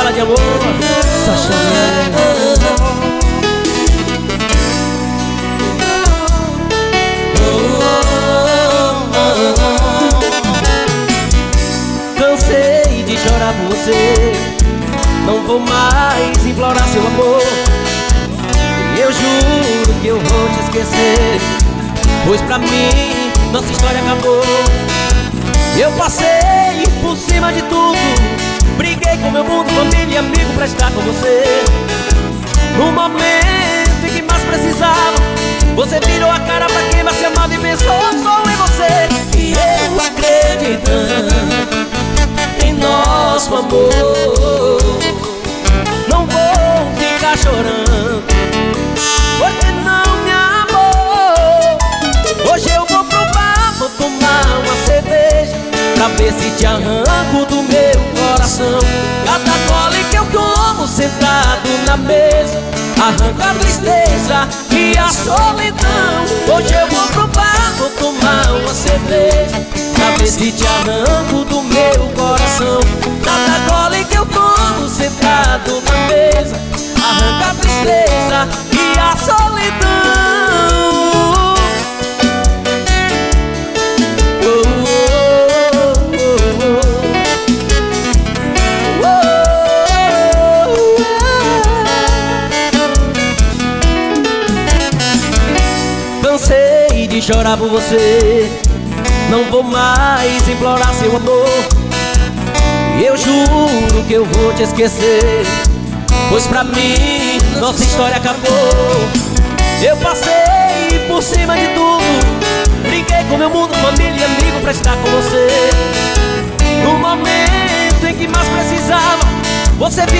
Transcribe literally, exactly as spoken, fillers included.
fala de amor, só chama. Cansei de chorar por você, não vou mais implorar seu amor. E eu juro que eu vou te esquecer, pois pra mim nossa história acabou. Eu passei por cima de tudo, briguei com meu mundo, família e amigo pra estar com você. No momento em que mais precisava, você virou a cara pra quem mais se amava e pensou só em você. E eu acreditando em nosso amor, não vou ficar chorando porque não me amou. Hoje eu vou pro bar, vou tomar uma cerveja pra ver se te arranco do meu coração. Cada gole que eu tomo sentado na mesa arranca a tristeza e a solidão. Hoje eu vou pro bar, vou tomar uma cerveja pra ver se te arranco do meu coração. Cada gole que eu tomo sentado na mesa arranca a tristeza e a solidão. Cansei de chorar por você, não vou mais implorar seu amor. E eu juro que eu vou te esquecer, pois pra mim nossa história acabou. Eu passei por cima de tudo, briguei com meu mundo, família e amigo pra estar com você. No momento em que mais precisava, você